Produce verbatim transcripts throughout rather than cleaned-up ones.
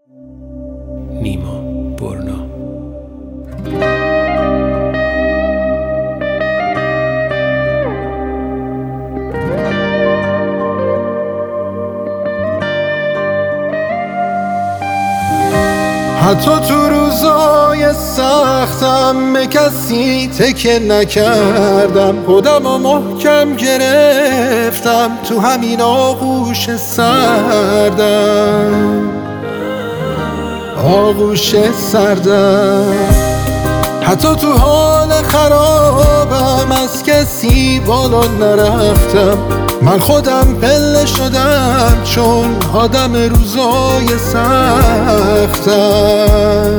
نیما برنا. حتی تو روزای سختم به کسی تکه نکردم، خودم رو محکم گرفتم تو همین آغوش سردم، آغوش سردم. حتی تو حال خرابم از کسی بالا نرفتم، من خودم پله شدم چون آدم روزای سختم،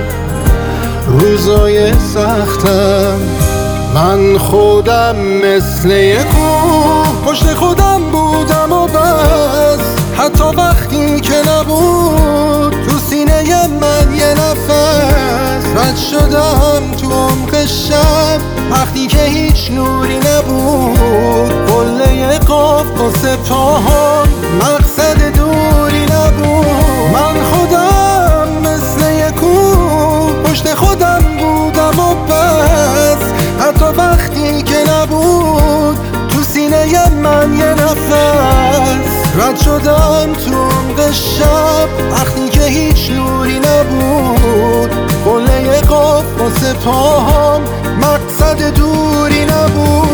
روزای سختم. من خودم مثل یک کوه پشت خودم بودم و بس، حتی وقتی که نبود تو سینه من یه نفس، رد شدم تو عمق شب وقتی که هیچ نوری نبود، قله قاف واسه پاهام مقصد دوری نبود. من خودم مثل یک کوه پشت خودم بودم و بس، حتی وقتی که نبود تو سینه من یه نفس، رد شدم تو عمق شب وقتی که هیچ نوری نبود، قله قاف واسه پاهام مقصد دوری نبود.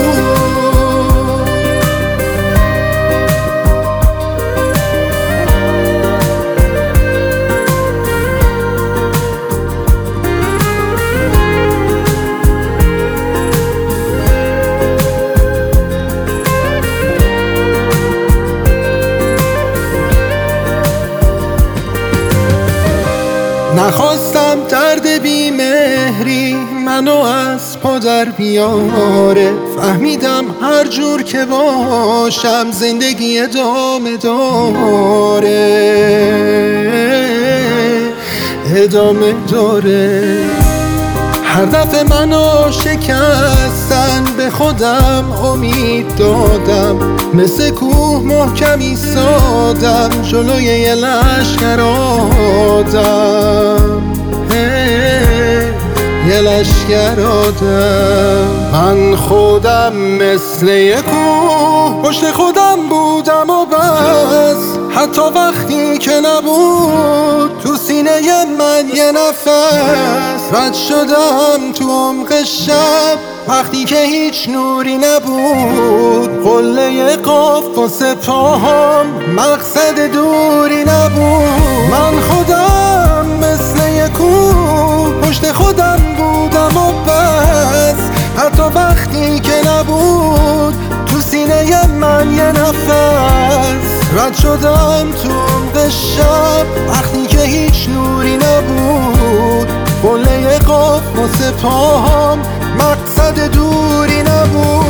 نخواستم درد بی مهری منو از پا در بیاره، فهمیدم هر جور که باشم زندگی ادامه داره، ادامه داره. هر دفعه منو شکستن به خودم امید دادم، مثل کوه محکم ایستادم جلوی یه لشکر آدم، یه لشکر آدم. من خودم مثل یه کوه پشت خودم بودم و بس، حتی وقتی که نبود تو سینه من یه نفس، رد شدم تو عمق شب وقتی که هیچ نوری نبود، قله قاف واسه پاهام مقصد دوری نبود. من خودم مثل یک کوه پشت خودم بودم و بس، حتی وقتی که نبود تو سینه من یه نفس، رد شدم تو عمق شب وقتی که هیچ نوری نبود، قله قاف واسه پاهام مقصد دوری نبود.